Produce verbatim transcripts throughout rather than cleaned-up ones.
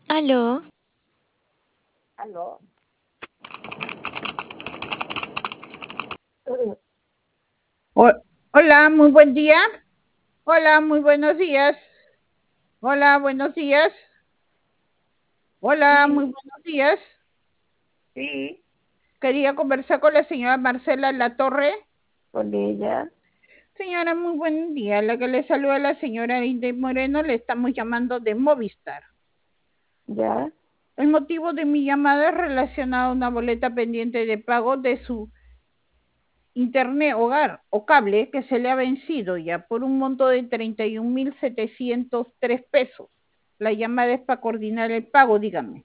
Aló. ¿Aló? Ho- Hola, muy buen día. Hola, muy buenos días. Hola, buenos días. Hola, Sí, muy buenos días. sí, Quería conversar con la señora Marcela Latorre. con ella, Señora, muy buen día. La que le saluda la señora Inde Moreno, le estamos llamando de Movistar. ya, El motivo de mi llamada es relacionado a una boleta pendiente de pago de su internet hogar o cable que se le ha vencido ya por un monto de treinta y un mil setecientos tres pesos. La llamada es para coordinar el pago, dígame.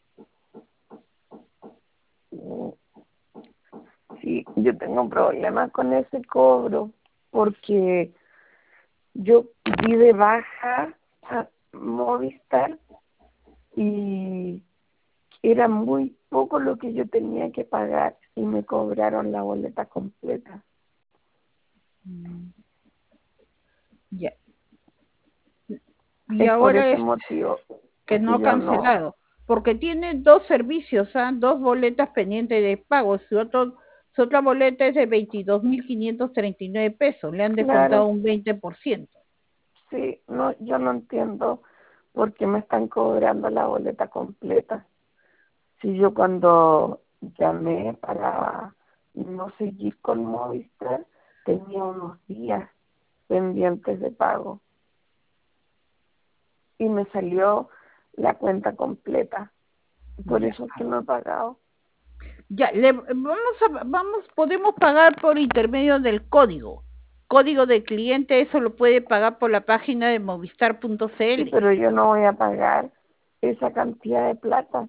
mm, sí, yo tengo problemas con ese cobro porque yo di de baja a Movistar y era muy poco lo que yo tenía que pagar y me cobraron la boleta completa. Ya. Y Es por ahora ese es motivo que no que ha yo no, cancelado, porque tiene dos servicios, ¿ah? Dos boletas pendientes de pago. Su, otro, su otra boleta es de veintidós mil quinientos treinta y nueve pesos, le han descontado claro, un veinte por ciento. sí, no, yo no entiendo por qué me están cobrando la boleta completa. Si yo cuando llamé para no seguir con Movistar, tenía unos días pendientes de pago y me salió la cuenta completa. Por Ya. eso es que no he pagado. Ya, le, vamos a, vamos, podemos pagar por intermedio del código. Código de cliente, eso lo puede pagar por la página de movistar punto Sí, cl. pero yo no voy a pagar esa cantidad de plata.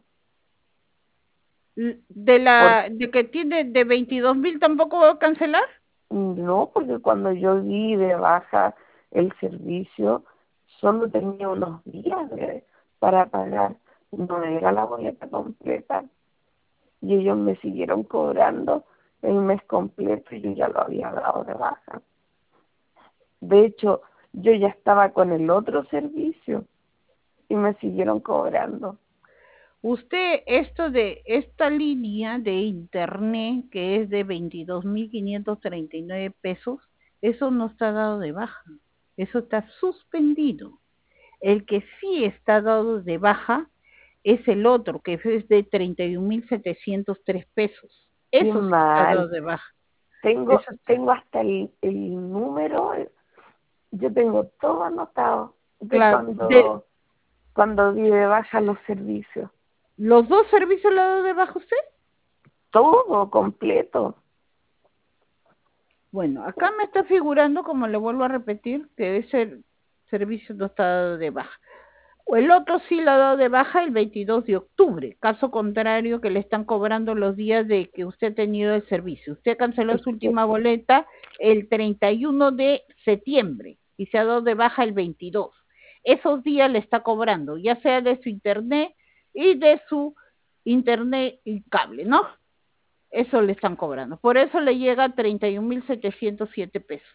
De Por, la, de que tiene de veintidós mil tampoco va a cancelar. no, porque cuando yo di de baja el servicio, solo tenía unos días de- para pagar. No era la boleta completa. Y ellos me siguieron cobrando el mes completo y yo ya lo había dado de baja. De hecho, yo ya estaba con el otro servicio y me siguieron cobrando. Usted, esto de esta línea de internet que es de veintidós mil quinientos treinta y nueve pesos, eso no está dado de baja, eso está suspendido. El que sí está dado de baja es el otro, que es de treinta y un mil setecientos tres pesos. Qué Eso sí está dado mal. de baja. Tengo, Eso está. tengo hasta el, el número, yo tengo todo anotado de Claro, de cuando, cuando di de baja los servicios. los dos servicios lo ha dado de baja usted. Todo completo. Bueno, acá me está figurando, como le vuelvo a repetir, que ese servicio no está dado de baja. O el otro sí lo ha dado de baja el veintidós de octubre, caso contrario que le están cobrando los días de que usted ha tenido el servicio. Usted canceló Es su que, última boleta el treinta y uno de septiembre y se ha dado de baja el veintidós. Esos días le está cobrando, ya sea de su internet y de su internet y cable, ¿no? Eso le están cobrando. Por eso le llega treinta y un mil setecientos siete pesos.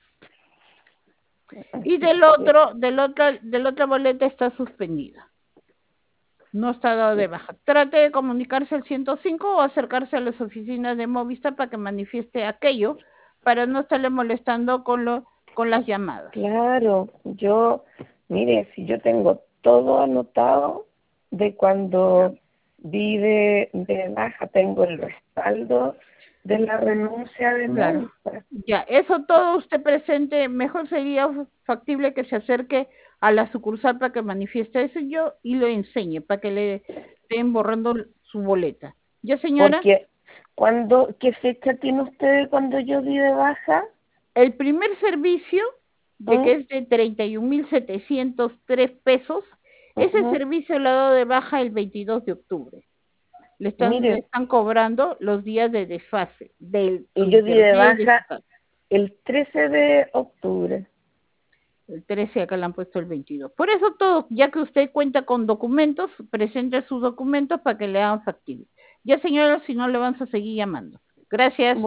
Y del que- otro, del otro, del otra boleta está suspendida. No está dado de baja. Trate de comunicarse al ciento cinco o acercarse a las oficinas de Movistar para que manifieste aquello, para no estarle molestando con lo, con las llamadas. claro, yo, mire, si yo tengo todo anotado de cuando di de, de baja, tengo el respaldo de la renuncia de Claro. Movistar. Ya, eso todo usted presente, mejor sería factible que se acerque a la sucursal para que manifieste eso yo y lo enseñe, para que le estén borrando su boleta. ¿Ya, señora? Porque, cuando, ¿qué fecha tiene usted de cuando yo di de baja? El primer servicio, de que ¿Mm? es de treinta y un mil setecientos tres pesos, ese Ujú. servicio lo ha dado de baja el veintidós de octubre. Le están, le Mire, están cobrando los días de desfase de su y yo di internet de y de su baja casa. el trece de octubre. El trece acá le han puesto el veintidós. Por eso todo, ya que usted cuenta con documentos, presente sus documentos para que le hagan factible. Ya, señora, si no le vamos a seguir llamando. Gracias.